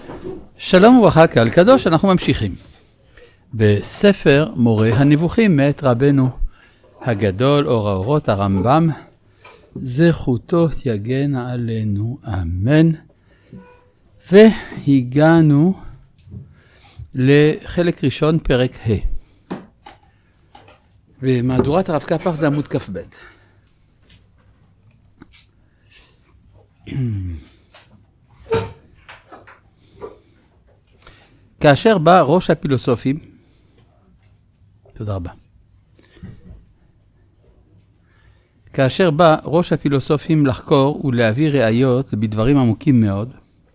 שלום וברכה קהל קדוש, אנחנו ממשיכים. בספר מורה הנבוכים מאת רבנו הגדול אור האורות הרמב"ם, זכותו יגן עלינו, אמן. והגענו לחלק ראשון פרק ה'. ומהדורת הרב קפח זה עמוד כ"ב. כאשר בא ראש הפילוסופים, תודה רבה. כאשר בא ראש הפילוסופים לחקור ולהביא ראיות בדברים עמוקים מאוד,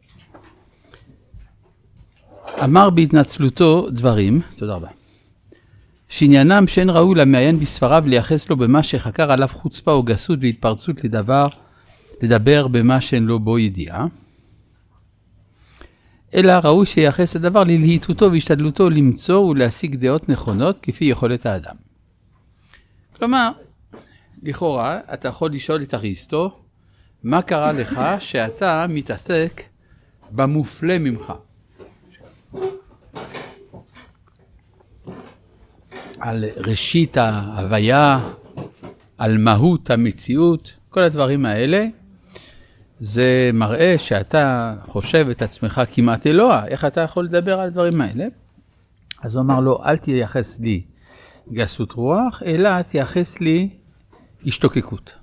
אמר בהתנצלותו דברים, תודה רבה, שעניינם שאין ראוי למעיין בספריו לייחס לו במה שחקר עליו חוצפה או גסות והתפרצות לדבר במה שאין לו בו ידיעה, אלא ראוי שייחס הדבר ללהיטותו והשתדלותו למצוא ולהשיג דעות נכונות כפי יכולת האדם. כלומר, לכאורה אתה יכול לשאול את אריסטו, מה קרה לך שאתה מתעסק במופלא ממך? על ראשית ההוויה, על מהות המציאות, כל הדברים האלה, זה מראה שאתה חושב את עצמך כמעט אלוה, איך אתה יכול לדבר על הדברים האלה? אז הוא אמר לו, אל תייחס לי גסות רוח, אלא תייחס לי השתוקקות.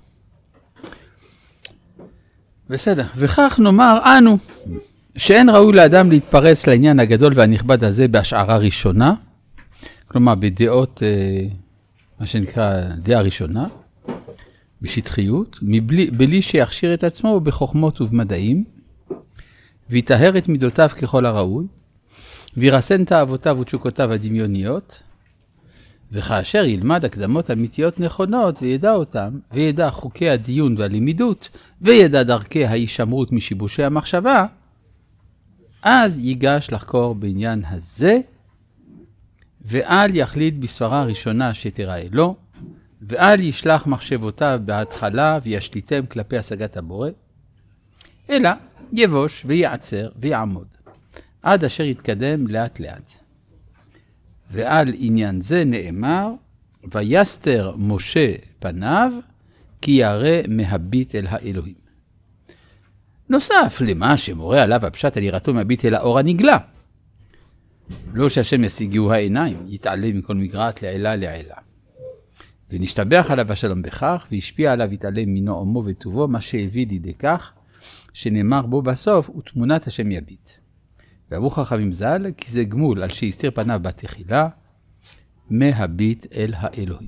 בסדר, וכך נאמר אנו, שאין ראוי לאדם להתפרץ לעניין הגדול והנכבד הזה בהשערה ראשונה, כלומר בדעות, מה שנקרא דעה ראשונה, בשטחיות, בלי שיכשיר את עצמו בחוכמות ובמדעים, ויטהר את מידותיו ככל הראוי, וירסן תאוותיו ותשוקותיו הדמיוניות, וכאשר ילמד הקדמות אמיתיות נכונות וידע אותם, וידע חוקי הדיון והלימידות, וידע דרכי ההישמרות משיבושי המחשבה, אז ייגש לחקור בעניין הזה, ואל יחליט בספרה הראשונה שתראה לו, ואל ישלח מחשבותיו בהתחלה וישליטם כלפי השגת הבורא, אלא יבוש ויעצר ויעמוד, עד אשר יתקדם לאט לאט. ועל עניין זה נאמר, ויסתר משה פניו, כי ירא מהביט אל האלוהים. נוסף למה שמורה עליו הפשט על יראתו מהביט אל האור הנגלה. לא שהשם ישיגהו העיניים, יתעלה מכל מגרעת לעילה לעילה. ונשתבח עליו השלום בכך, והשפיע עליו יתעלם מנועמו וטובו, מה שהביא לידי כך, שנאמר בו בסוף, ותמונת השם יביט. ואמרו חכמים ז"ל, כי זה גמול על שהסתיר פניו בתחילה, מהביט אל האלוהים.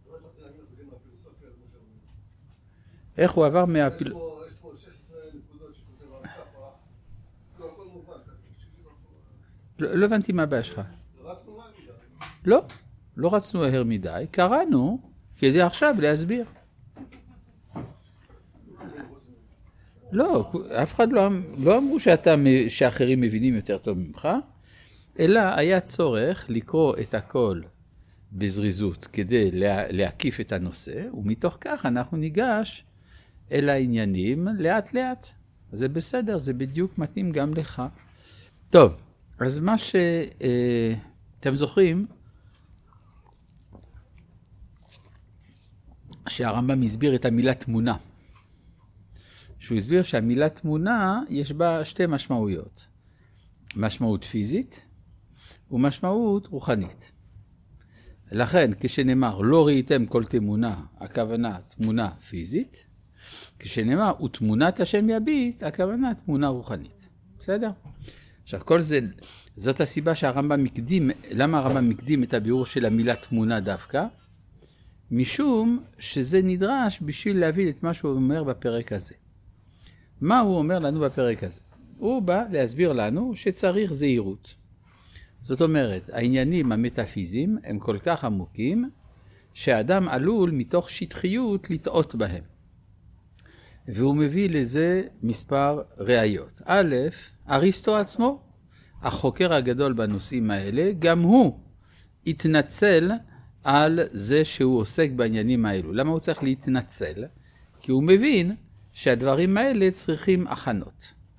איך הוא עבר יש פה 16 נקודות שכותב על כפה, לא הכל מובן. לא הבנתי מה הבעיה שלך. רצנו מהר מדי. לא רצנו מהר מדי, קראנו כדי עכשיו להסביר. לא, אף אחד לא אמרו שאחרים מבינים יותר טוב ממך, אלא היה צורך לקרוא את הכל בזריזות כדי להקיף את הנושא, ומתוך כך אנחנו ניגש אל העניינים לאט לאט. זה בסדר, זה בדיוק מתאים גם לך. טוב, אז מה שאתם זוכרים, שהרמב"ם הסביר את המילה תמונה. שהוא הסביר שהמילה תמונה יש בה שתי משמעויות. משמעות פיזית ומשמעות רוחנית. לכן כשנאמר לא ראיתם כל תמונה, הכוונה תמונה פיזית. כשנאמר ותמונת השם יביט, הכוונה תמונה רוחנית. בסדר? עכשיו כל זה, זאת הסיבה שהרמב"ם מקדים, למה הרמב"ם מקדים את הביאור של המילה תמונה דווקא? משום שזה נדרש בשביל להבין את מה שהוא אומר בפרק הזה. מה הוא אומר לנו בפרק הזה? הוא בא להסביר לנו שצריך זהירות. זאת אומרת, העניינים המטאפיזיים הם כל כך עמוקים, שהאדם עלול מתוך שטחיות לטעות בהם. והוא מביא לזה מספר ראיות. א', אריסטו עצמו, החוקר הגדול בנושאים האלה, גם הוא התנצל על זה שהוא עוסק בעניינים האלו. למה הוא צריך להתנצל? כי הוא מבין שהדברים האלה צריכים הכנות.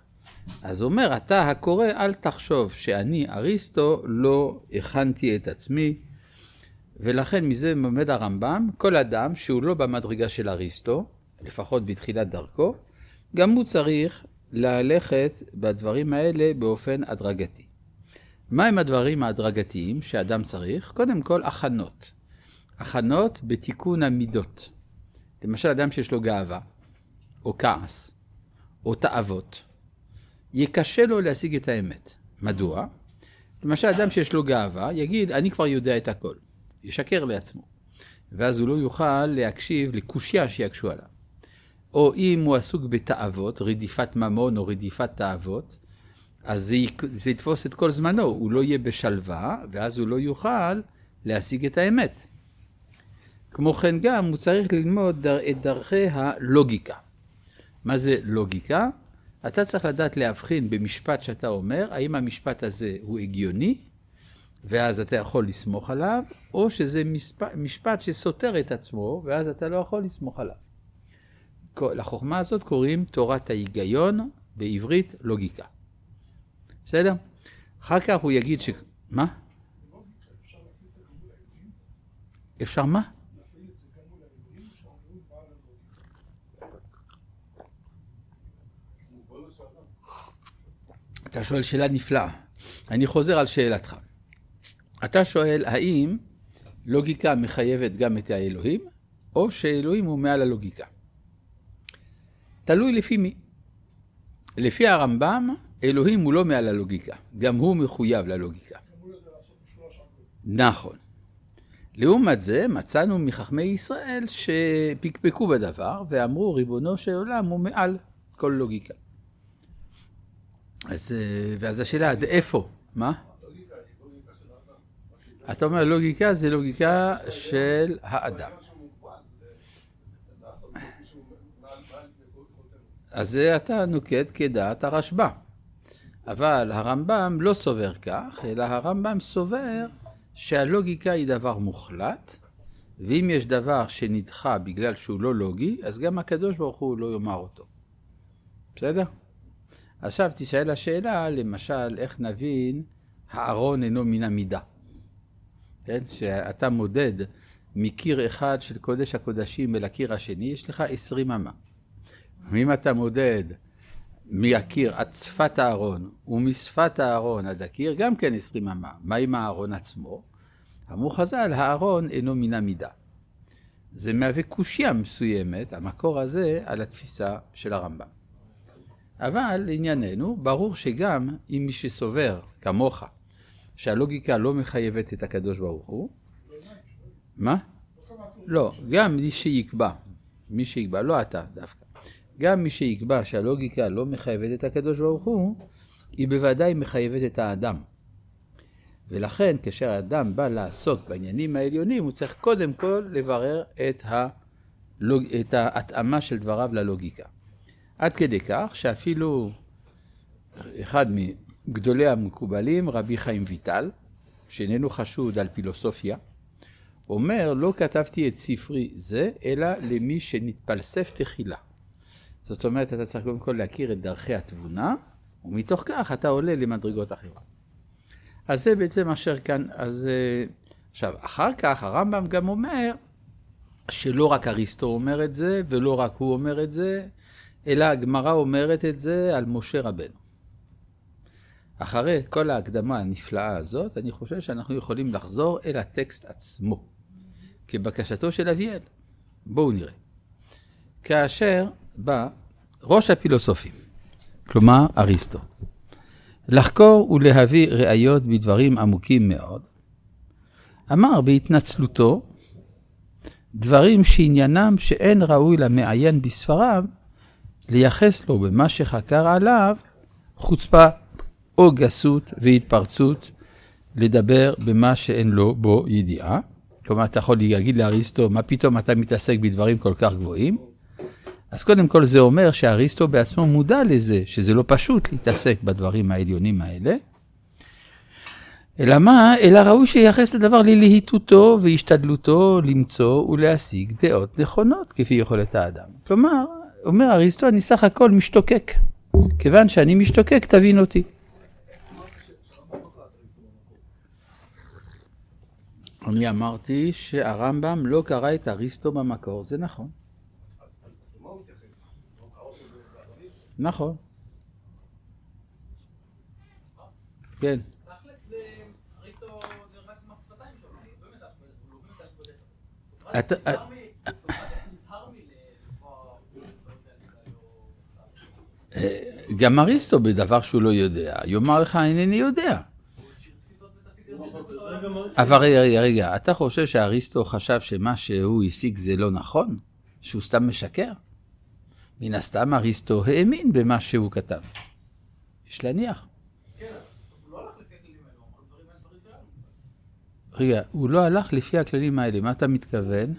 אז הוא אומר, אתה הקורא, אל תחשוב שאני אריסטו לא הכנתי את עצמי, ולכן מזה מלמד הרמב"ם, כל אדם שהוא לא במדרגה של אריסטו, לפחות בתחילת דרכו, גם הוא צריך ללכת בדברים האלה באופן הדרגתי. מהם הדברים ההדרגתיים שאדם צריך? קודם כל, הכנות. הכנות בתיקון המידות. למשל, אדם שיש לו גאווה, או כעס, או תאוות, יקשה לו להשיג את האמת. מדוע? למשל, אדם שיש לו גאווה, יגיד, אני כבר יודע את הכל. ישקר לעצמו. ואז הוא לא יוכל להקשיב לקושיה שיקשו עליו. או אם הוא עסוק בתאוות, רדיפת ממון או רדיפת תאוות, אז זה יתפוס את כל זמנו, הוא לא יהיה בשלווה, ואז הוא לא יוכל להשיג את האמת. כמו כן גם הוא צריך ללמוד את דרכי הלוגיקה. מה זה לוגיקה? אתה צריך לדעת להבחין במשפט שאתה אומר, האם המשפט הזה הוא הגיוני, ואז אתה יכול לסמוך עליו, או שזה משפט שסותר את עצמו, ואז אתה לא יכול לסמוך עליו. לחוכמה הזאת קוראים תורת ההיגיון, בעברית לוגיקה. בסדר? אחר כך הוא יגיד ש... מה? אפשר מה? אתה שואל שאלה נפלאה. אני חוזר על שאלתך. אתה שואל האם לוגיקה מחייבת גם את האלוהים, או שאלוהים הוא מעל הלוגיקה. תלוי לפי מי. לפי הרמב"ם, אלוהים הוא לא מעל הלוגיקה. גם הוא מחויב ללוגיקה. נכון. לעומת זה, מצאנו מחכמי ישראל שפקפקו בדבר, ואמרו, ריבונו של עולם הוא מעל כל לוגיקה. ואז השאלה, עד איפה? מה? אתה אומר, לוגיקה זה לוגיקה של האדם. אז זה אתה נוקט כדעת הרשב"א. אבל הרמב"ם לא סובר כך, אלא הרמב"ם סובר שהלוגיקה היא דבר מוחלט, ואם יש דבר שנדחה בגלל שהוא לא לוגי, אז גם הקדוש ברוך הוא לא יאמר אותו. בסדר? עכשיו תשאל השאלה, למשל, איך נבין הארון אינו מן המידה. כן? שאתה מודד מקיר אחד של קודש הקודשים אל הקיר השני, יש לך 20 אמה. ואם אתה מודד מהקיר עד שפת הארון ומשפת הארון עד הקיר, גם כן 20 אמה. מה עם הארון עצמו? אמרו חז"ל, הארון אינו מן המידה. זה מהווה קושיה מסוימת, המקור הזה, על התפיסה של הרמב"ם. אבל לענייננו, ברור שגם אם מי שסובר כמוך, שהלוגיקה לא מחייבת את הקדוש ברוך הוא, מה? לא, גם מי שיקבע, לא אתה דווקא. גם מי שיקבע שהלוגיקה לא מחייבת את הקדוש ברוך הוא, היא בוודאי מחייבת את האדם. ולכן כאשר האדם בא לעסוק בעניינים העליונים, הוא צריך קודם כל לברר את ההתאמה של דבריו ללוגיקה. עד כדי כך שאפילו אחד מגדולי המקובלים, רבי חיים ויטל, שאיננו חשוד על פילוסופיה, אומר, לא כתבתי את ספרי זה, אלא למי שנתפלסף תחילה. זאת אומרת, אתה צריך קודם כל להכיר את דרכי התבונה, ומתוך כך אתה עולה למדרגות אחרות. אז זה בעצם אשר כאן, עכשיו, אחר כך הרמב"ם גם אומר, שלא רק אריסטו אומר את זה, ולא רק הוא אומר את זה, אלא הגמרא אומרת את זה על משה רבנו. אחרי כל ההקדמה הנפלאה הזאת, אני חושב שאנחנו יכולים לחזור אל הטקסט עצמו, כבקשתו של אביאל. בואו נראה. כאשר בא ראש הפילוסופים, כלומר אריסטו, לחקור ולהביא ראיות בדברים עמוקים מאוד, אמר בהתנצלותו דברים שעניינם שאין ראוי למעיין בספריו, לייחס לו במה שחקר עליו חוצפה או גסות והתפרצות לדבר במה שאין לו בו ידיעה. כלומר, אתה יכול להגיד לאריסטו, מה פתאום אתה מתעסק בדברים כל כך גבוהים? אז קודם כל זה אומר שאריסטו בעצמו מודע לזה, שזה לא פשוט להתעסק בדברים העליונים האלה. אלא מה? אלא ראוי שיחס לדבר ללהיטותו והשתדלותו למצוא ולהשיג דעות נכונות כפי יכולת האדם. כלומר, אומר אריסטו, אני סך הכל משתוקק. כיוון שאני משתוקק, תבין אותי. אני אמרתי שהרמב"ם לא קרא את אריסטו במקור, זה נכון. נכון. כן. גם אריסטו בדבר שהוא לא יודע, יאמר לך אינני יודע. אבל רגע, אתה חושב שאריסטו חשב שמה שהוא השיג זה לא נכון? שהוא סתם משקר? מן הסתם אריסטו האמין במה שהוא כתב. יש להניח. רגע, הוא לא הלך לפי הכללים האלה, מה אתה מתכוון?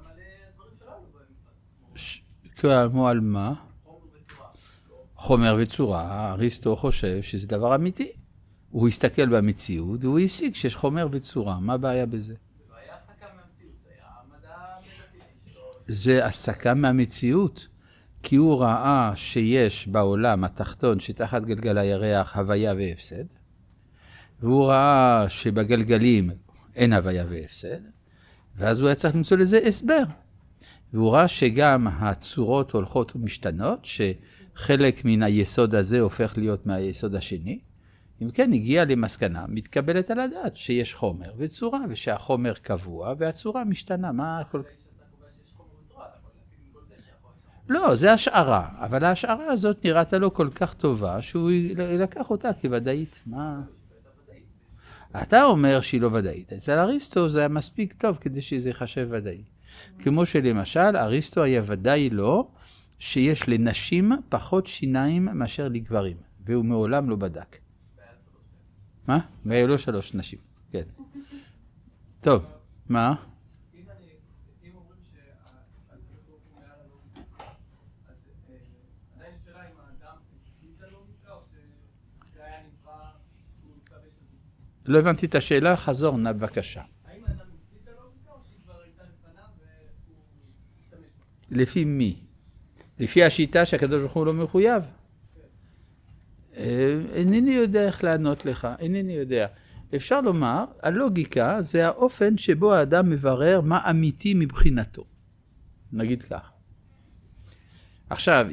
כמו על מה? חומר וצורה, אריסטו חושב שזה דבר אמיתי. הוא הסתכל במציאות, והוא השיג שיש חומר וצורה. מה הבעיה בזה? זה היה הסקה מהמציאות, זה היה המדע המלאכותי שלו. זה הסקה מהמציאות, כי הוא ראה שיש בעולם התחתון שתחת גלגל הירח הוויה והפסד, והוא ראה שבגלגלים אין הוויה והפסד, ואז הוא היה צריך למצוא לזה הסבר. והוא ראה שגם הצורות הולכות ומשתנות, שחלק מן היסוד הזה הופך להיות מהיסוד השני. אם כן, הגיע למסקנה, מתקבלת על הדעת שיש חומר וצורה, ושהחומר קבוע והצורה משתנה. מה הכל... לא, זה השערה, אבל השערה הזאת נראית לו כל כך טובה, שהוא לקח אותה כוודאית. מה? אתה אומר שהיא לא ודאית. אצל אריסטו זה היה מספיק טוב כדי שזה יחשב ודאי. כמו שלמשל, אריסטו היה ודאי לא שיש לנשים פחות שיניים מאשר לגברים, והוא מעולם לא בדק. מה? והיו לו 3 נשים, כן. טוב, מה? אם אומרים שהלוגיקה הוא מעל הלוגיקה, אז עדיין שאלה אם האדם המציא את הלוגיקה, או שזה היה נברא, הוא מתלבש על זה? לא הבנתי את השאלה, חזור נא בבקשה. האם האדם המציא את הלוגיקה, או שהיא כבר הייתה לפניו והוא השתמש בה? לפי מי? לפי השיטה שהקדוש ברוך הוא לא מחויב? אינני יודע איך לענות לך, אינני יודע. אפשר לומר, הלוגיקה זה האופן שבו האדם מברר מה אמיתי מבחינתו. נגיד כך. עכשיו,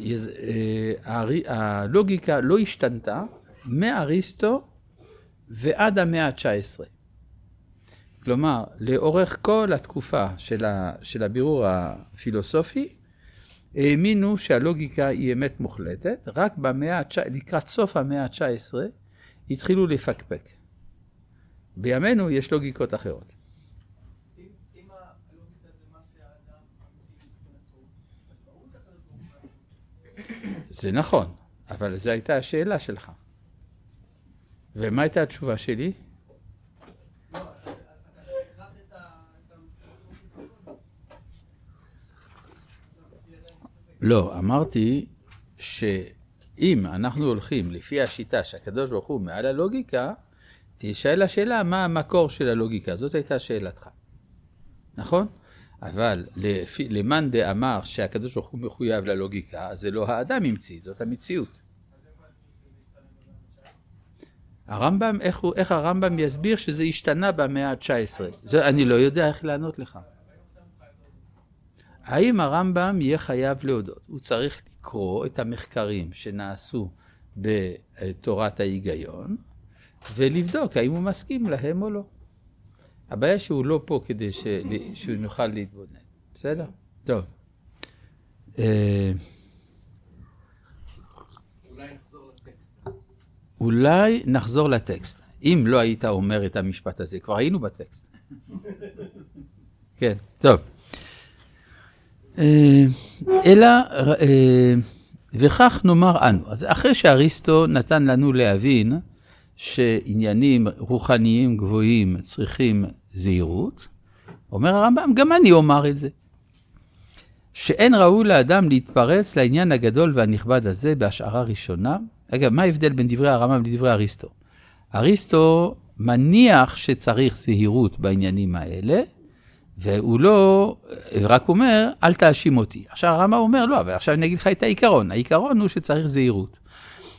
הלוגיקה לא השתנתה מאריסטו ועד המאה ה-19. כלומר, לאורך כל התקופה של הבירור הפילוסופי, האמינו שהלוגיקה היא אמת מוחלטת, רק לקראת סוף המאה ה-19 התחילו לפקפק. בימינו יש לוגיקות אחרות. אם הלוגיקה זה מה שהאדם אמיתי מבחינתו, אז ברור שהקדוש ברוך הוא... זה נכון, אבל זו הייתה השאלה שלך. ומה הייתה התשובה שלי? לא, אתה הכרח את לא, אמרתי שאם אנחנו הולכים לפי השיטה שהקדוש ברוך הוא מעל הלוגיקה, תשאל השאלה מה המקור של הלוגיקה, זאת הייתה שאלתך. נכון? אבל למאן דאמר שהקדוש ברוך הוא מחויב ללוגיקה, אז זה לא האדם המציא, זאת המציאות. הרמב"ם, איך הרמב"ם יסביר שזה השתנה במאה ה-19? אני לא יודע איך לענות לך. האם הרמב"ם יהיה חייב להודות? הוא צריך לקרוא את המחקרים שנעשו בתורת ההיגיון, ולבדוק האם הוא מסכים להם או לא. הבעיה שהוא לא פה כדי שהוא נוכל להתבונן. בסדר? טוב. אולי נחזור לטקסט. אם לא היית אומר את המשפט הזה, כבר היינו בטקסט. כן, טוב. אלא, וכך נאמר אנו. אז אחרי שאריסטו נתן לנו להבין שעניינים רוחניים גבוהים צריכים זהירות, אומר הרמב"ם, גם אני אומר את זה. שאין ראוי לאדם להתפרץ לעניין הגדול והנכבד הזה בהשערה ראשונה. אגב, מה ההבדל בין דברי הרמב"ם לדברי אריסטו? אריסטו מניח שצריך זהירות בעניינים האלה, והוא לא, רק אומר, אל תאשים אותי. עכשיו הרמב"ם אומר, לא, אבל עכשיו אני אגיד לך את העיקרון. העיקרון הוא שצריך זהירות.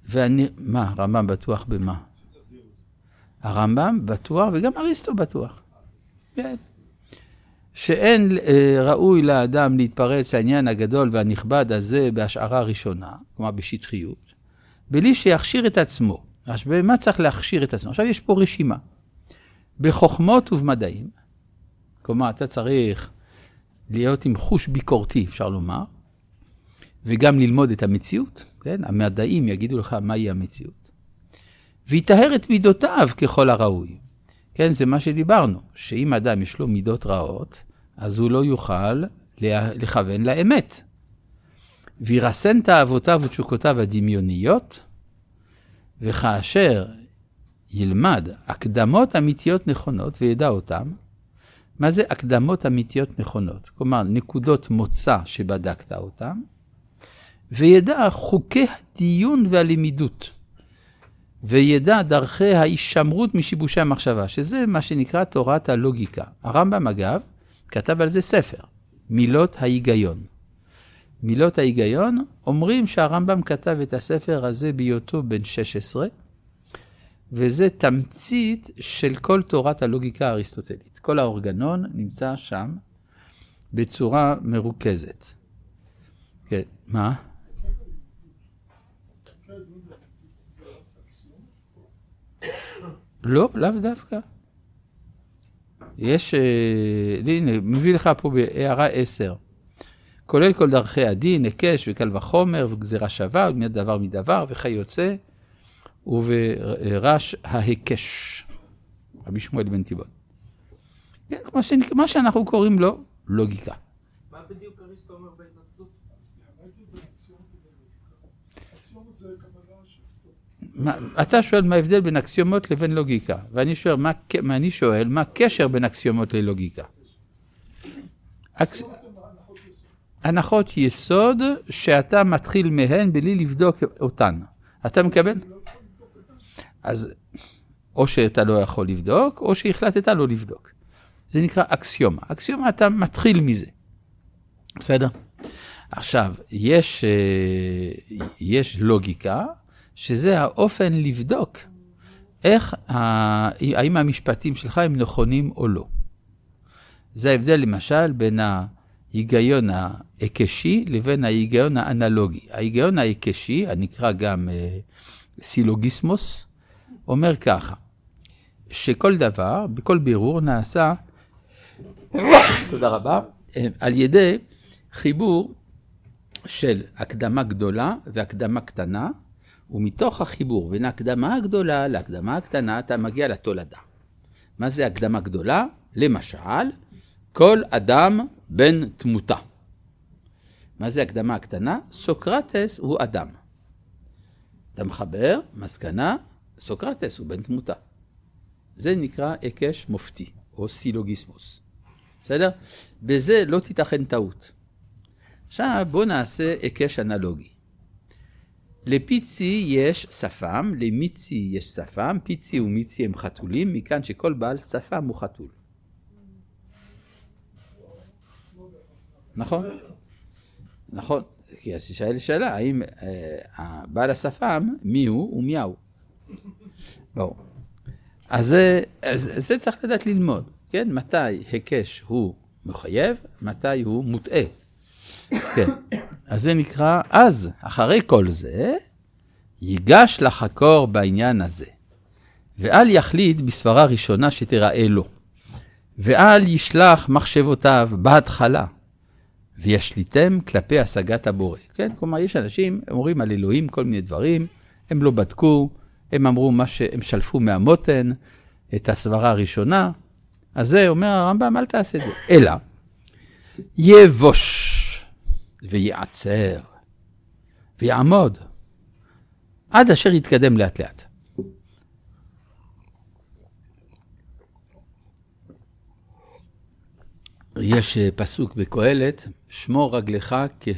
מה, הרמב"ם בטוח במה? הרמב"ם בטוח וגם אריסטו בטוח. כן. שאין ראוי לאדם להתפרץ לעניין הגדול והנכבד הזה בהשערה ראשונה, כלומר בשטחיות, בלי שיכשיר את עצמו. אז במה צריך להכשיר את עצמו? עכשיו יש פה רשימה. בחוכמות ובמדעים, כלומר אתה צריך להיות עם חוש ביקורתי, אפשר לומר, וגם ללמוד את המציאות, כן? המדעים יגידו לך מהי המציאות. ויטהר את מידותיו ככל הראוי. כן, זה מה שדיברנו, שאם אדם יש לו מידות רעות, אז הוא לא יוכל לכוון לאמת. וירסן תאוותיו ותשוקותיו הדמיוניות, וכאשר ילמד הקדמות אמיתיות נכונות וידע אותם, מה זה הקדמות אמיתיות נכונות? כלומר, נקודות מוצא שבדקת אותם, וידע חוקי הדיון והלמידות, וידע דרכי ההישמרות משיבושי המחשבה, שזה מה שנקרא תורת הלוגיקה. הרמב"ם אגב כתב על זה ספר, מילות ההיגיון. מילות ההיגיון אומרים שהרמב"ם כתב את הספר הזה בהיותו בן 16, וזה תמצית של כל תורת הלוגיקה האריסטוטלית. כל האורגנון נמצא שם בצורה מרוכזת. כן, מה? לא, לאו דווקא. יש, הנה, מביא לך פה בהערה 10. כולל כל דרכי הדין, היקש וקל וחומר וגזירה שווה, ובמידת דבר מדבר וכיוצא, וברש ההיקש. רבי שמואל בן תיבון. מה שאנחנו קוראים לו לוגיקה. מה בדיוק אריסטו אומר בהתנצלות? אתה שואל מה ההבדל בין אקסיומות לבין לוגיקה, ואני שואל מה הקשר בין אקסיומות ללוגיקה. הנחות יסוד שאתה מתחיל מהן בלי לבדוק אותן. אתה מקבל? אז או שאתה לא יכול לבדוק, או שהחלטת לא לבדוק. זה נקרא אקסיומה. אקסיומה אתה מתחיל מזה. בסדר? עכשיו, יש לוגיקה, שזה האופן לבדוק האם המשפטים שלך הם נכונים או לא. זה ההבדל למשל בין ההיגיון ההיקשי לבין ההיגיון האנלוגי. ההיגיון ההיקשי, הנקרא גם סילוגיסמוס, אומר ככה, שכל דבר, בכל בירור נעשה, תודה רבה, על ידי חיבור של הקדמה גדולה והקדמה קטנה, ומתוך החיבור בין ההקדמה הגדולה להקדמה הקטנה, אתה מגיע לתולדה. מה זה הקדמה גדולה? למשל, כל אדם בן תמותה. מה זה הקדמה הקטנה? סוקרטס הוא אדם. אתה מחבר, מסקנה, סוקרטס הוא בן תמותה. זה נקרא היקש מופתי, או סילוגיסמוס. בסדר? בזה לא תיתכן טעות. עכשיו בוא נעשה היקש אנלוגי. לפיצי יש שפם, למיצי יש שפם, פיצי ומיצי הם חתולים, מכאן שכל בעל שפם הוא חתול. נכון? נכון. כי אז שאלה, האם בעל השפם, מי הוא ומי הוא? בואו. אז זה צריך לדעת ללמוד. כן? מתי היקש הוא מחייב, מתי הוא מוטעה. כן. אז זה נקרא, אז אחרי כל זה, ייגש לחקור בעניין הזה. ואל יחליט בסברה ראשונה שתראה לו. ואל ישלח מחשבותיו בהתחלה. וישליטם כלפי השגת הבורא. כן? כלומר, יש אנשים, אומרים על אלוהים כל מיני דברים, הם לא בדקו, הם אמרו מה שהם שלפו מהמותן, את הסברה הראשונה. אז זה אומר הרמב"ם, אל תעשה את זה. אלא, יבוש. ויעצר, ויעמוד, עד אשר יתקדם לאט לאט. יש פסוק בקהלת, שמור רגלך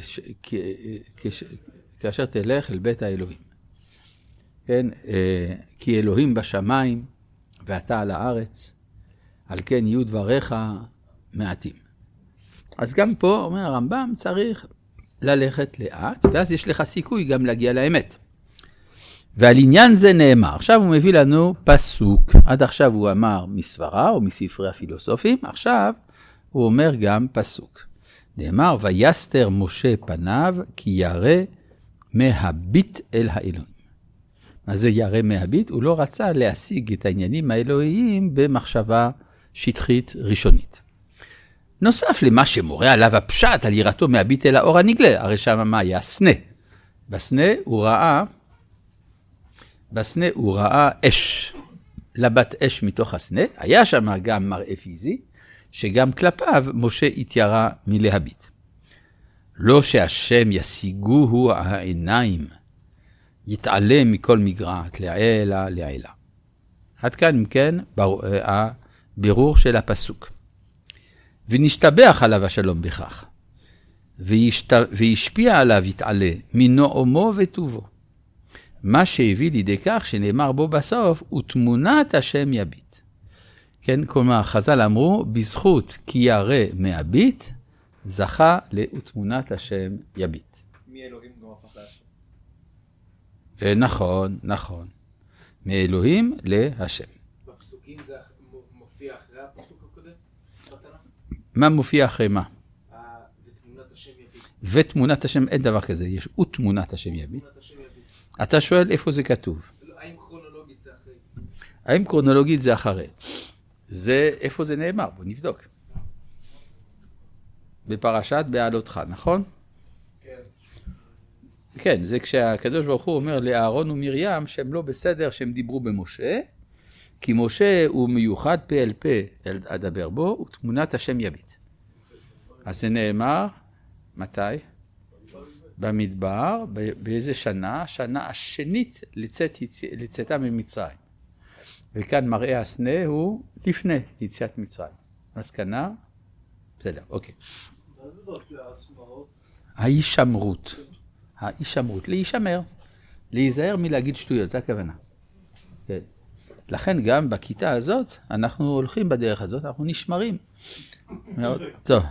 כאשר תלך אל בית האלוהים. כן, כי אלוהים בשמיים ואתה על הארץ, על כן יהיו דבריך מעטים. אז גם פה, אומר הרמב"ם, צריך ללכת לאט, ואז יש לך סיכוי גם להגיע לאמת. ועל עניין זה נאמר. עכשיו הוא מביא לנו פסוק. עד עכשיו הוא אמר מסברה או מספרי הפילוסופים, עכשיו הוא אומר גם פסוק. נאמר, ויסתר משה פניו כי ירא מהביט אל האלוהים. מה זה ירא מהביט? הוא לא רצה להשיג את העניינים האלוהיים במחשבה שטחית ראשונית. נוסף למה שמורה עליו הפשט על יראתו מהביט אל האור הנגלה, הרי שם מה היה? סנה. בסנה הוא ראה אש, לבת אש מתוך הסנה, היה שם גם מראה פיזי, שגם כלפיו משה התיירא מלהביט. לא שהשם ישיגוהו העיניים, יתעלם מכל מגרעת, לעילה לעילה. עד כאן, אם כן, הבירור של הפסוק. ונשתבח עליו השלום בכך, והשפיע עליו יתעלה מנועמו וטובו. מה שהביא לידי כך שנאמר בו בסוף, ותמונת השם יביט. כן, כלומר, חז"ל אמרו, בזכות כי ירא מהביט, זכה לתמונת השם יביט. מאלוהים גם הפך להשם. נכון. מאלוהים להשם. בפסוקים זה מופיע אחרי הפסוק הקודם? בתנ"ך? מה מופיע אחרי מה? ותמונת השם יביט. ותמונת השם, אין דבר כזה, יש ותמונת השם יביט. תמונת השם יביט. אתה שואל איפה זה כתוב? האם כרונולוגית זה אחרי? האם כרונולוגית זה אחרי? זה, איפה זה נאמר? בוא נבדוק. בפרשת בעלותך, נכון? כן. כן, זה כשהקדוש ברוך הוא אומר לאהרון ומרים שהם לא בסדר שהם דיברו במשה, כי משה הוא מיוחד פה אל פה אדבר בו, ותמונת השם יביט. אז זה נאמר, מתי? במדבר, באיזה שנה? שנה השנית לצאתה ממצרים. וכאן מראה הסנה הוא לפני יציאת מצרים. מסקנה? בסדר, אוקיי. מה זה דרכי ההסמרות? ההישמרות, להישמר. להיזהר מלהגיד שטויות, זה הכוונה. כן. לכן גם בכיתה הזאת, אנחנו הולכים בדרך הזאת, אנחנו נשמרים. מאוד טוב.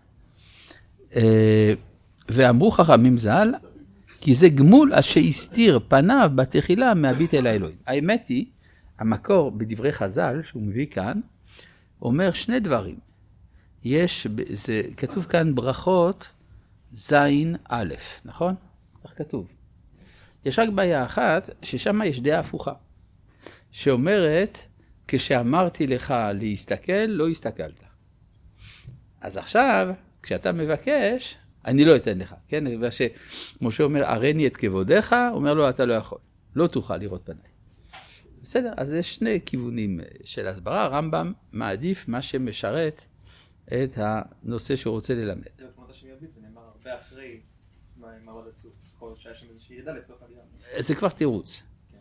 ואמרו חכמים ז"ל, כי זה גמול שהסתיר פניו בתחילה מהביט אל האלוהים. האמת היא, המקור בדברי חז"ל, שהוא מביא כאן, אומר שני דברים. זה כתוב כאן ברכות זין א', נכון? איך כתוב? יש רק בעיה אחת, ששם יש דעה הפוכה, שאומרת, כשאמרתי לך להסתכל, לא הסתכלת. אז עכשיו, כשאתה מבקש, אני לא אתן לך, כן? משה אומר, ארני את כבודיך, אומר לו, אתה לא יכול, לא תוכל לראות פניי. בסדר, אז יש שני כיוונים של הסברה, הרמב"ם מעדיף מה שמשרת את הנושא שהוא רוצה ללמד. זה תמונת השם יביט, זה נאמר הרבה אחרי מעמד עצוב. יכול להיות שהיה שם איזושהי ירידה לצורך עלייה. זה כבר תירוץ.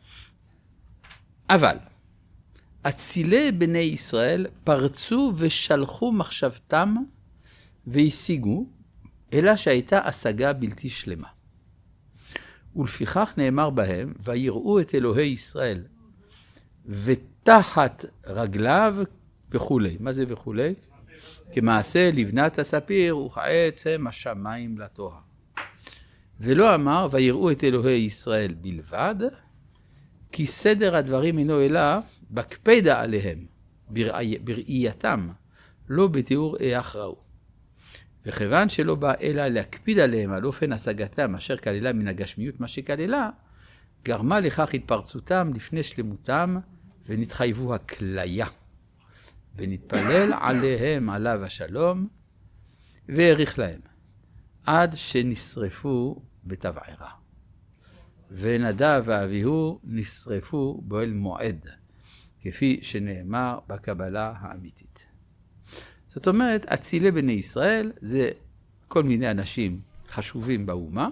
אבל, אצילי בני ישראל פרצו ושלחו מחשבתם והשיגו, אלא שהייתה השגה בלתי שלמה. ולפיכך נאמר בהם, ויראו את אלוהי ישראל, ותחת רגליו וכולי. מה זה וכולי? כמעשה לבנת הספיר וכעצם השמיים לתורה. ולא אמר, ויראו את אלוהי ישראל בלבד, כי סדר הדברים אינו אלא בקפדה עליהם, בראייתם, לא בתיאור איך ראו. וכיוון שלא בא אלא להקפיד עליהם על אופן השגתם, אשר כללה מן הגשמיות מה שכללה, גרמה לכך התפרצותם לפני שלמותם, ונתחייבו הכליה. ונתפלל עליהם עליו השלום, והאריך להם, עד שנשרפו בתבערה. ונדב ואביהו נשרפו באוהל מועד, כפי שנאמר בקבלה האמיתית. זאת אומרת, אצילי בני ישראל זה כל מיני אנשים חשובים באומה,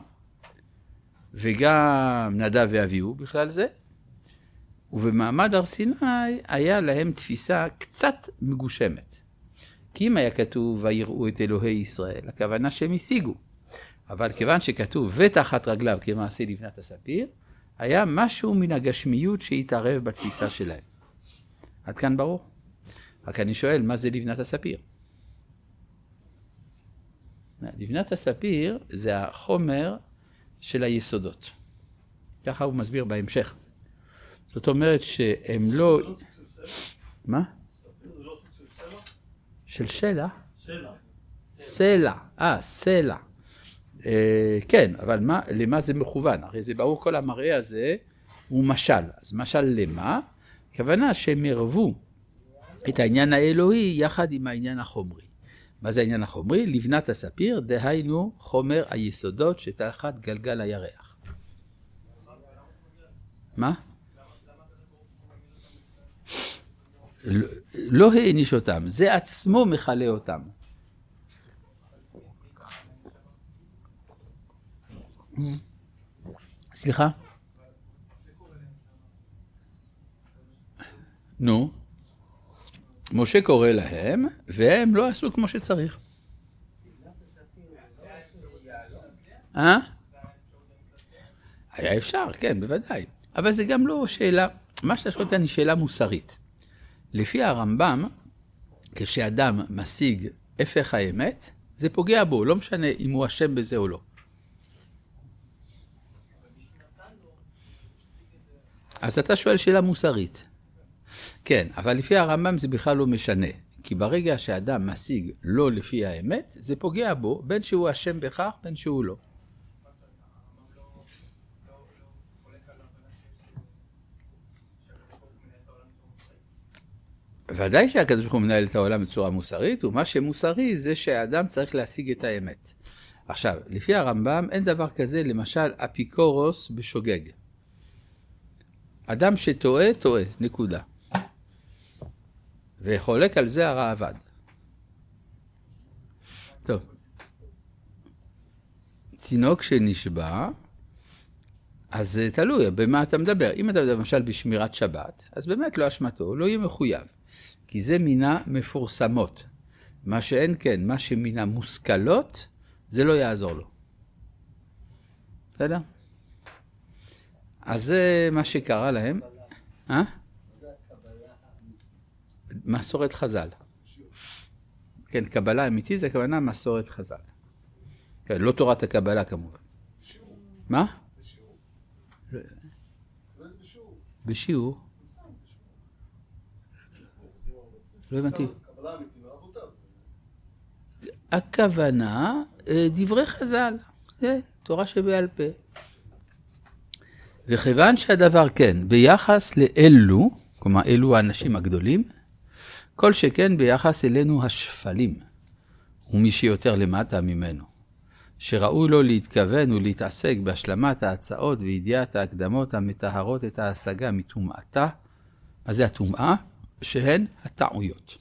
וגם נדב ואביהו בכלל זה, ובמעמד הר סיני היה להם תפיסה קצת מגושמת. כי אם היה כתוב ויראו את אלוהי ישראל, הכוונה שהם השיגו. אבל כיוון שכתוב ותחת רגליו כמעשה לבנת הספיר, היה משהו מן הגשמיות שהתערב בתפיסה שלהם. עד כאן ברור? רק אני שואל, מה זה לבנת הספיר? לבנת הספיר זה החומר של היסודות. ככה הוא מסביר בהמשך. זאת אומרת שהם לא... מה? זה לא סוג של סלע? של שלה? סלע. סלע. כן, אבל למה זה מכוון? הרי זה ברור, כל המראה הזה הוא משל. אז משל למה? כוונה שהם ערבו את העניין האלוהי יחד עם העניין החומרי. מה זה העניין החומרי? לבנת הספיר, דהיינו חומר היסודות שתחת גלגל הירח. מה? לא העניש אותם, זה עצמו מחלה אותם. סליחה? נו, משה קורא להם, והם לא עשו כמו שצריך. היה אפשר, כן, בוודאי. אבל זה גם לא שאלה, מה שאתה שואל כאן היא שאלה מוסרית. לפי הרמב"ם, כשאדם משיג הפך האמת, זה פוגע בו, לא משנה אם הוא אשם בזה או לא. אז אתה שואל שאלה מוסרית. כן, אבל לפי הרמב"ם זה בכלל לא משנה. כי ברגע שאדם משיג לא לפי האמת, זה פוגע בו, בין שהוא אשם בכך, בין שהוא לא. ודאי שהקדוש ברוך הוא מנהל את העולם בצורה מוסרית, ומה שמוסרי זה שהאדם צריך להשיג את האמת. עכשיו, לפי הרמב"ם אין דבר כזה, למשל אפיקורוס בשוגג. אדם שטועה, טועה, נקודה. וחולק על זה הרעב"ד. טוב. תינוק שנשבע, אז זה תלוי, במה אתה מדבר. אם אתה מדבר למשל בשמירת שבת, אז באמת לא אשמתו, לא יהיה מחויב. כי זה מינה מפורסמות. מה שאין כן, מה שמינה מושכלות, זה לא יעזור לו. בסדר? אז זה מה שקרה להם. מסורת חז"ל. כן, קבלה אמיתית זה כוונה מסורת חז"ל. כן, לא תורת הקבלה כמובן. מה? בשיעור. לא הבנתי. הכוונה, דברי חז"ל, כן, תורה שבעל פה. וכיוון שהדבר כן, ביחס לאלו, כלומר אלו האנשים הגדולים, כל שכן ביחס אלינו השפלים, ומי שיותר למטה ממנו, שראוי לו להתכוון ולהתעסק בהשלמת ההצעות וידיעת ההקדמות המטהרות את ההשגה מטומאתה, אז זה הטומאה שהן הטעויות.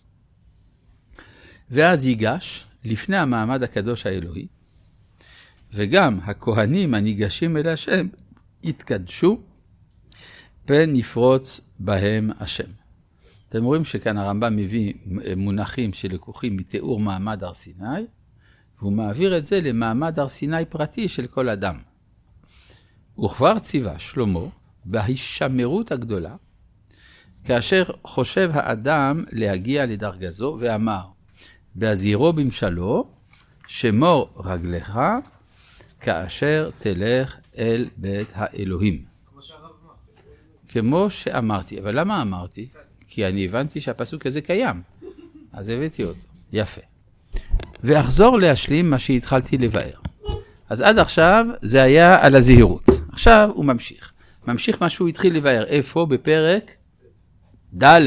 ואז ייגש לפני המעמד הקדוש האלוהי, וגם הכהנים הניגשים אל השם יתקדשו, פן יפרוץ בהם השם. אתם רואים שכאן הרמב"ם מביא מונחים שלקוחים מתיאור מעמד הר סיני, והוא מעביר את זה למעמד הר סיני פרטי של כל אדם. וכבר ציווה שלמה בהישמרות הגדולה, כאשר חושב האדם להגיע לדרגה זו, ואמר, בהזהירו במשלו, שמור רגליך, כאשר תלך אל בית האלוהים. כמו שאמרתי, אבל למה אמרתי? כי אני הבנתי שהפסוק הזה קיים, אז הבאתי אותו, יפה. ואחזור להשלים מה שהתחלתי לבאר. אז עד עכשיו זה היה על הזהירות, עכשיו הוא ממשיך מה שהוא התחיל לבאר, איפה? בפרק ד'.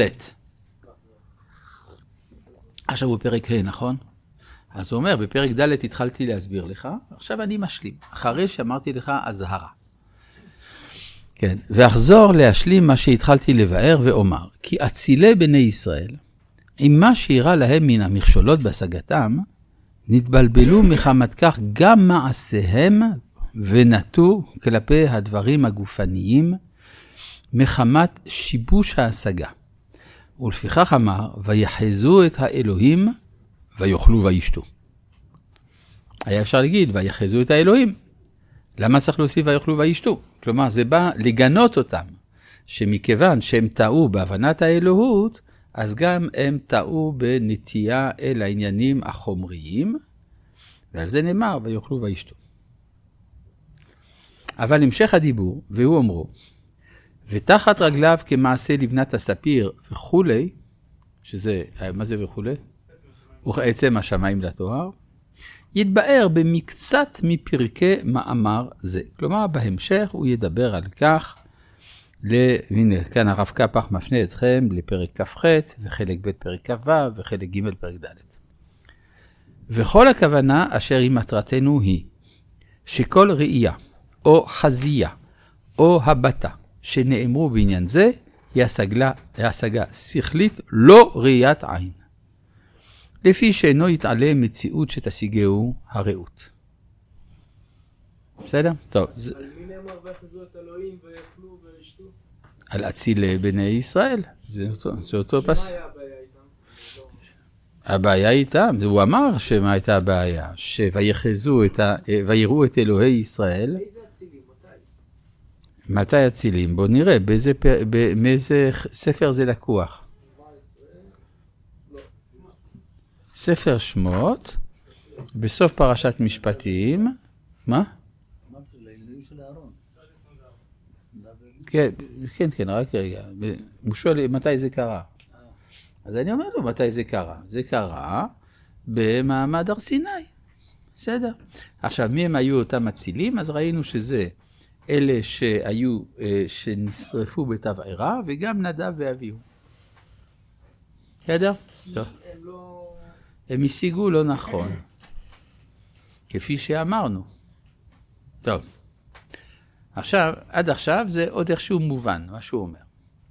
עכשיו הוא פרק ה', נכון? אז הוא אומר, בפרק ד' התחלתי להסביר לך, עכשיו אני משלים, אחרי שאמרתי לך הזהרה. כן, ואחזור להשלים מה שהתחלתי לבאר ואומר, כי אצילי בני ישראל, עם מה שירה להם מן המכשולות בהשגתם, נתבלבלו מחמת כך גם מעשיהם ונטו כלפי הדברים הגופניים, מחמת שיבוש ההשגה. ולפיכך אמר, ויחזו את האלוהים ויאכלו וישתו. היה אפשר להגיד, ויחזו את האלוהים. למה צריך להוסיף ויאכלו וישתו? כלומר, זה בא לגנות אותם, שמכיוון שהם טעו בהבנת האלוהות, אז גם הם טעו בנטייה אל העניינים החומריים, ועל זה נאמר, ויאכלו וישתו. אבל המשך הדיבור, והוא אומרו, ותחת רגליו כמעשה לבנת הספיר וכולי, שזה, מה זה וכולי? וכעצם השמיים לתואר, יתבאר במקצת מפרקי מאמר זה. כלומר, בהמשך הוא ידבר על כך, הנה, כאן הרב קפח מפנה אתכם לפרק כ"ח, וחלק ב' פרק כ"ו, וחלק ג' פרק ד'. וכל הכוונה אשר היא מטרתנו היא, שכל ראייה, או חזייה, או הבטה, שנאמרו בעניין זה, היא השגה שכלית, לא ראיית עין. לפי שאינו יתעלם מציאות שתשיגהו הראות. בסדר? טוב. על מי נאמר ויחזו את אלוהים ויאכלו וישתו? על אצילי בני ישראל. זה אותו פס. מה היה הבעיה איתם? הבעיה איתם, הוא אמר שמה הייתה הבעיה, ויראו את אלוהי ישראל. איזה אצילים? מתי? מתי אצילים? בוא נראה, באיזה ספר זה לקוח. 17? לא. ספר שמות, בסוף פרשת משפטים, מה? אמרתי לילדים של אהרון. כן, רק רגע. הוא שואל מתי זה קרה. אז אני אומר לו מתי זה קרה. זה קרה במעמד הר סיני. בסדר. עכשיו, מי הם היו אותם אצילים? אז ראינו שזה אלה שנשרפו בתבערה, וגם נדב ואביהו. בסדר? טוב. הם לא... הם השיגו לא נכון. כפי שאמרנו. טוב. עכשיו, עד עכשיו זה עוד איכשהו מובן, מה שהוא אומר.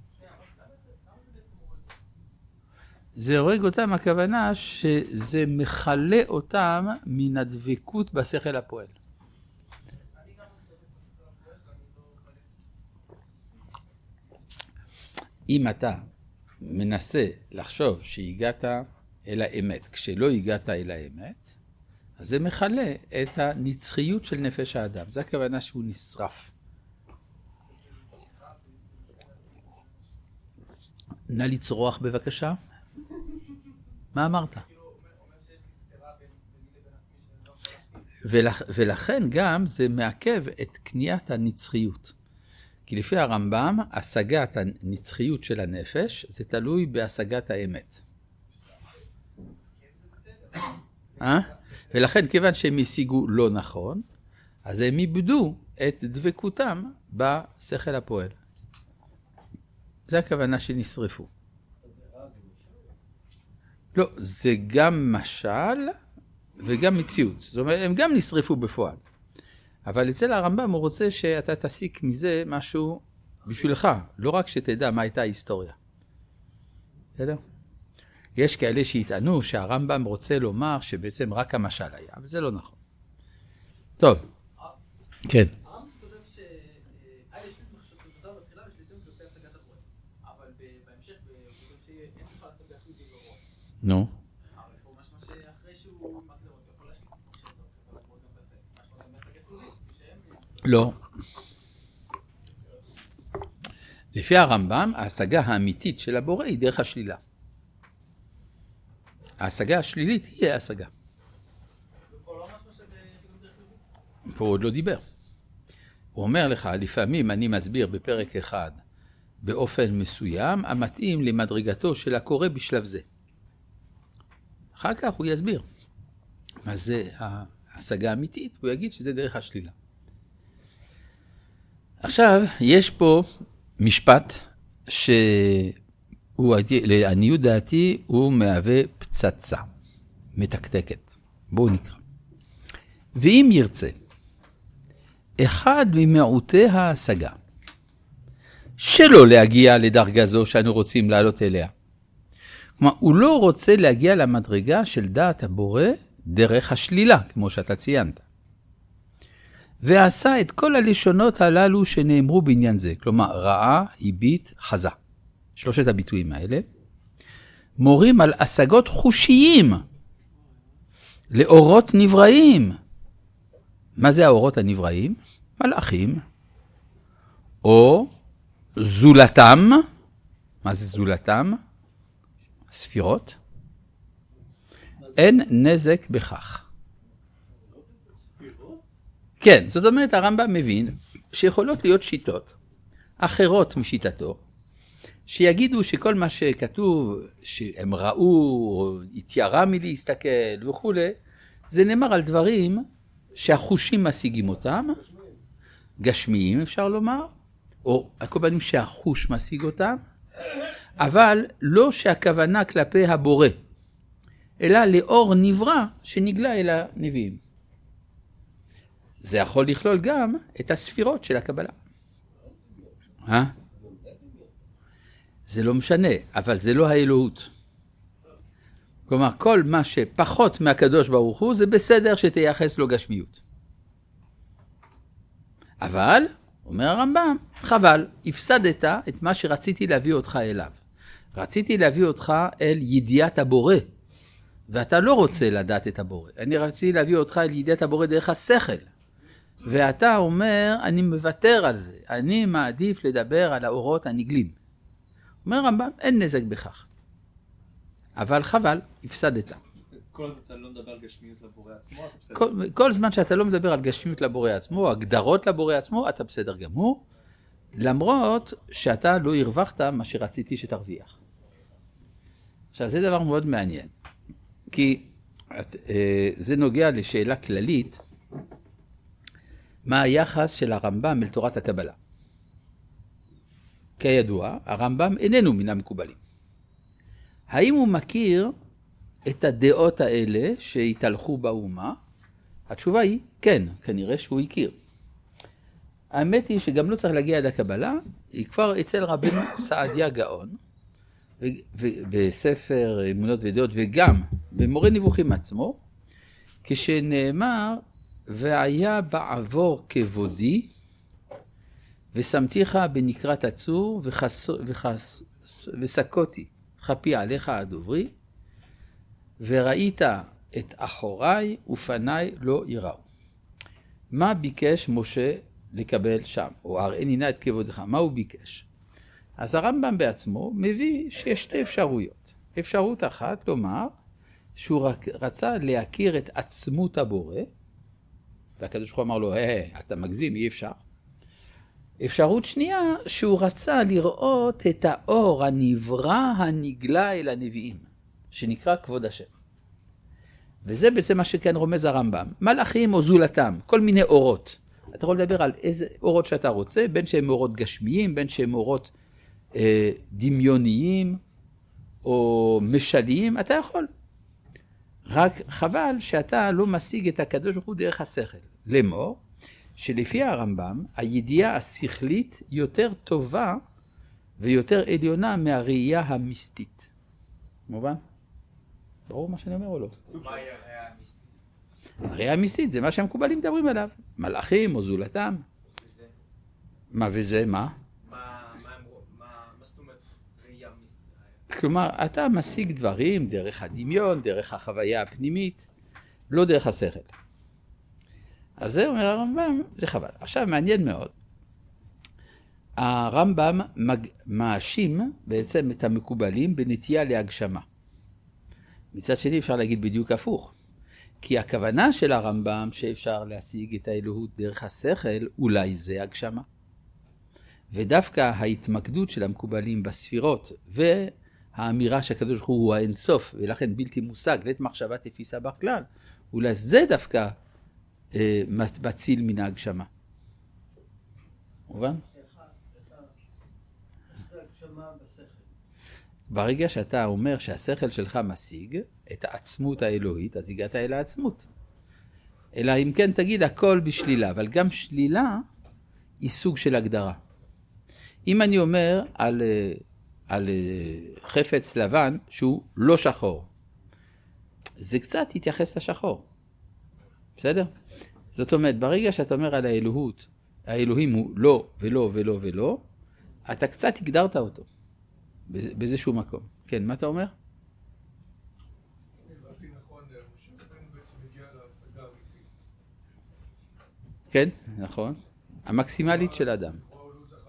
זה הורג אותם, הכוונה שזה מחלה אותם מן הדבקות בשכל הפועל. אם אתה מנסה לחשוב שהגעת אל האמת, כשלא הגעת אל האמת, אז זה מחלה את הנצחיות של נפש האדם. זה הכוונה שהוא נשרף. נא לצרוח בבקשה. מה אמרת? ולכן גם זה מעכב את קניית הנצחיות. כי לפי הרמב"ם, השגת הנצחיות של הנפש, זה תלוי בהשגת האמת. ולכן כיוון שהם השיגו לא נכון, אז הם איבדו את דבקותם בשכל הפועל. זה הכוונה שנשרפו. לא, זה גם משל וגם מציאות. זאת אומרת, הם גם נשרפו בפועל. אבל אצל הרמב"ם הוא רוצה שאתה תסיק מזה משהו בשבילך, לא רק שתדע מה הייתה ההיסטוריה. בסדר? יש כאלה שהטענו שהרמב"ם רוצה לומר שבעצם רק המשל היה, וזה לא נכון. טוב. כן. הרמב"ם כותב שהיה שליט מחשבותיו בתחילה ושליטים כלפי השגת הפועל. אבל בהמשך הוא כותב שאין בכלל לעשות ביחד ולראות. נו. אבל פה משמע שאחרי שהוא מגדיר אותו, יכול להשליט מחשבותיו, משמע גם בהשגת כלולית, שהם... לא. לפי הרמב"ם, ההשגה האמיתית של הבורא היא דרך השלילה. ההשגה השלילית היא ההשגה. ופה לא משמע שבחילום דרך כלולית. פה עוד לא דיבר. הוא אומר לך, לפעמים אני מסביר בפרק אחד באופן מסוים, המתאים למדרגתו של הקורא בשלב זה. אחר כך הוא יסביר מה זה ההשגה האמיתית, הוא יגיד שזה דרך השלילה. עכשיו, יש פה משפט לעניות דעתי הוא מהווה פצצה, מתקתקת. בואו נקרא. ואם ירצה, אחד ממעוטי ההשגה, שלא להגיע לדרגה זו שאנו רוצים לעלות אליה. כלומר, הוא לא רוצה להגיע למדרגה של דעת הבורא דרך השלילה, כמו שאתה ציינת. ועשה את כל הלשונות הללו שנאמרו בעניין זה. כלומר, ראה, הביט, חזה. שלושת הביטויים האלה. מורים על השגות חושיים. לאורות נבראים. מה זה האורות הנבראים? מלאכים. או זולתם. מה זה זולתם? ספירות. אין נזק בכך. כן, זאת אומרת, הרמב"ם מבין שיכולות להיות שיטות אחרות משיטתו, שיגידו שכל מה שכתוב, שהם ראו, או התיירה מלהסתכל וכו', זה נאמר על דברים שהחושים משיגים אותם, גשמיים אפשר לומר, או הקובעים שהחוש משיג אותם, אבל לא שהכוונה כלפי הבורא, אלא לאור נברא שנגלה אל הנביאים. זה יכול לכלול גם את הספירות של הקבלה. זה לא משנה, אבל זה לא האלוהות. כלומר, כל מה שפחות מהקדוש ברוך הוא, זה בסדר שתייחס לו גשמיות. אבל, אומר הרמב"ם, חבל, הפסדת את מה שרציתי להביא אותך אליו. רציתי להביא אותך אל ידיעת הבורא, ואתה לא רוצה לדעת את הבורא. אני רציתי להביא אותך אל ידיעת הבורא דרך השכל. ואתה אומר, אני מוותר על זה, אני מעדיף לדבר על האורות הנגלים. אומר הרמב"ם, אין נזק בכך. אבל חבל, הפסדת. כל עוד אתה לא מדבר על גשמיות לבורא עצמו, אתה בסדר. כל זמן שאתה לא מדבר על גשמיות לבורא עצמו, הגדרות לבורא עצמו, אתה בסדר גמור, למרות שאתה לא הרווחת מה שרציתי שתרוויח. עכשיו, זה דבר מאוד מעניין, כי זה נוגע לשאלה כללית, מה היחס של הרמב"ם אל תורת הקבלה. כידוע, הרמב"ם איננו מן המקובלים. האם הוא מכיר את הדעות האלה שהתהלכו באומה? התשובה היא, כן, כנראה שהוא הכיר. האמת היא שגם לא צריך להגיע עד הקבלה, היא כבר אצל רבנו סעדיה גאון, בספר אמונות ודעות, וגם במורה נבוכים עצמו, כשנאמר, והיה בעבור כבודי, ושמתיך בנקרת הצור, וסקותי חפי עליך הדוברי, וראית את אחוריי ופניי לא יראו. מה ביקש משה לקבל שם? או הראני נא את כבודך, מה הוא ביקש? אז הרמב"ם בעצמו מביא שיש שתי אפשרויות. אפשרות אחת לומר שהוא רצה להכיר את עצמות הבורא, והקדוש ברוך הוא אמר לו, אתה מגזים, אי אפשר. אפשרות שנייה, שהוא רצה לראות את האור הנברא הנגלה אל הנביאים, שנקרא כבוד השם. וזה בעצם מה שכאן רומז הרמב"ם. מלאכים או זולתם, כל מיני אורות. אתה יכול לדבר על איזה אורות שאתה רוצה, בין שהם אורות גשמיים, בין שהם אורות דמיוניים או משליים, אתה יכול. רק חבל שאתה לא משיג את הקדוש ברוך הוא דרך השכל. לאמור, שלפי הרמב"ם, הידיעה השכלית יותר טובה ויותר עליונה מהראייה המיסטית. מובן? ברור מה שאני אומר או לא? מהי הראייה המיסטית? הראייה המיסטית זה מה שהמקובלים מדברים עליו. מלאכים או זולתם. וזה? מה וזה? מה? מה זאת אומרת ראייה מיסטית? כלומר, אתה משיג דברים דרך הדמיון, דרך החוויה הפנימית, לא דרך השכל. אז זה אומר הרמב"ם, זה חבל. עכשיו מעניין מאוד. הרמב"ם מאשים בעצם את המקובלים בנטייה להגשמה. מצד שני אפשר להגיד בדיוק הפוך. כי הכוונה של הרמב"ם שאפשר להשיג את האלוהות דרך השכל, אולי זה הגשמה. ודווקא ההתמקדות של המקובלים בספירות והאמירה שהקדוש ברוך הוא האינסוף ולכן בלתי מושג לית מחשבה תפיסה בכלל, אולי זה דווקא מציל מן ההגשמה. מובן? ברגע שאתה אומר שהשכל שלך משיג את העצמות האלוהית, אז הגעת אל העצמות. אלא אם כן תגיד הכל בשלילה, אבל גם שלילה היא סוג של הגדרה. אם אני אומר על חפץ לבן שהוא לא שחור, זה קצת יתייחס לשחור. בסדר? זאת אומרת, ברגע שאתה אומר על האלוהות, האלוהים הוא לא ולא ולא ולא, אתה קצת הגדרת אותו באיזשהו מקום. כן, מה אתה אומר? הבנתי נכון, משה רבנו בעצם הגיע להשגה האמיתית. כן, נכון. המקסימלית של אדם. הוא לא זכה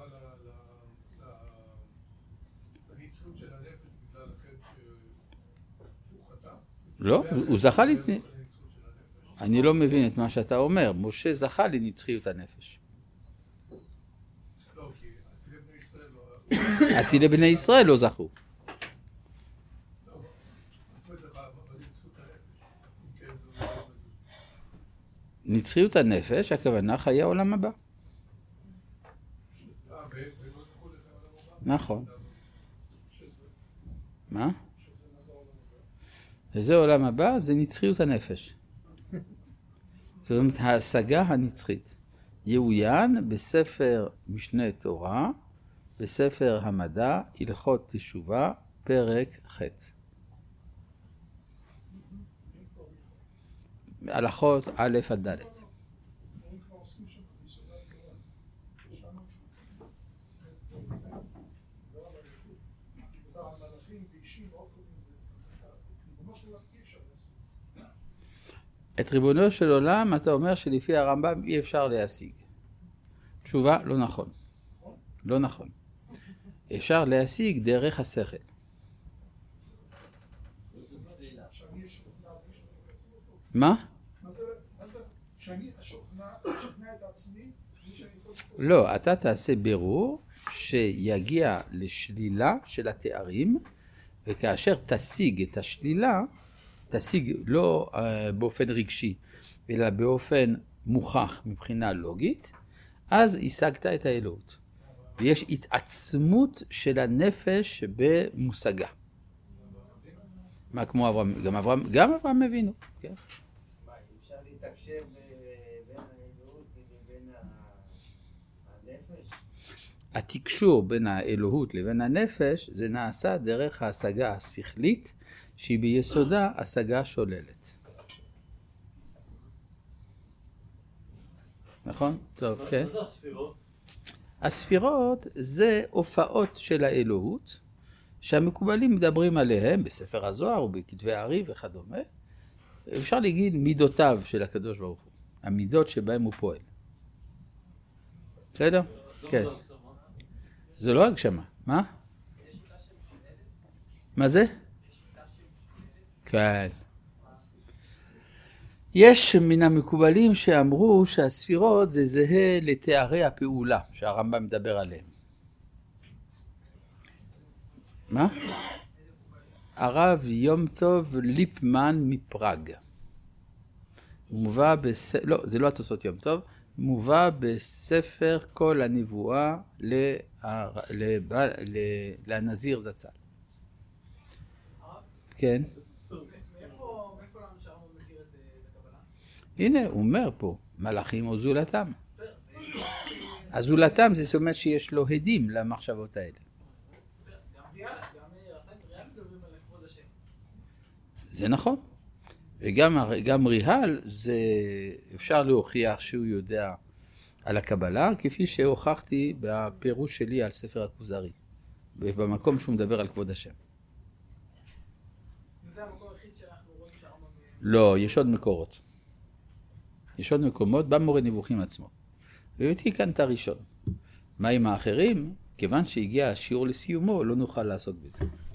לנצרות של הנפש בגלל החטא שהוא חטא. לא, הוא זכה אני לא מבין את מה שאתה אומר. משה זכה לנצחיות הנפש. לא, כי אצל עשי לבני ישראל לא זכו. נצחיות הנפש, הכוונה חיי העולם הבא. נכון. מה? וזה עולם הבא, זה נצחיות הנפש. זאת אומרת, ההשגה הנצחית. יעוין בספר משנה תורה, בספר המדע, הלכות תשובה, פרק ח'. הלכות א' עד ד'. את ריבונו של עולם אתה אומר שלפי הרמב"ם אי אפשר להשיג. תשובה, לא נכון. לא נכון. אפשר להשיג דרך השכל. מה? שאני אשוכנע את עצמי? לא, אתה תעשה בירור שיגיע לשלילה של התארים, וכאשר תשיג את השלילה, תשיג לא באופן רגשי, אלא באופן מוכח מבחינה לוגית, אז השגת את האלוהות. ויש התעצמות של הנפש במושגה. מה כמו אברהם? גם אברהם הבינו. כן. מה, אפשר להתקשר בין האלוהות לבין הנפש? התקשור בין האלוהות לבין הנפש, זה נעשה דרך ההשגה השכלית, שהיא ביסודה השגה שוללת. נכון? טוב, כן. מה זה הספירות? הספירות זה הופעות של האלוהות, שהמקובלים מדברים עליהם בספר הזוהר ובכתבי הארי וכדומה. אפשר להגיד מידותיו של הקדוש ברוך הוא, המידות שבהם הוא פועל. בסדר? כן. זה לא הגשמה. מה? מה זה? כן. יש מן המקובלים שאמרו שהספירות זה זהה לתארי הפעולה שהרמב"ם מדבר עליהם. מה? הרב יום טוב ליפמן מפראג. מובא לא, זה לא התוספות יום טוב, מובא בספר כל הנבואה לנזיר זצ"ל. כן. מאיפה לנו שהרמב"ם מכיר את הקבלה? הנה, הוא אומר פה, מלאכים או זולתם. הזולתם זה זאת אומרת שיש לו הדים למחשבות האלה. גם ריאל מדברים על כבוד השם. זה נכון. וגם ריהל, זה אפשר להוכיח שהוא יודע על הקבלה, כפי שהוכחתי בפירוש שלי על ספר הכוזרי, במקום שהוא מדבר על כבוד השם. זה המקום היחיד שאנחנו רואים שהרמב"ם... לא, יש עוד מקורות. יש עוד מקומות במורה נבוכים עצמו. והבאתי כאן את הראשון. מה עם האחרים? כיוון שהגיע השיעור לסיומו, לא נוכל לעשות בזה.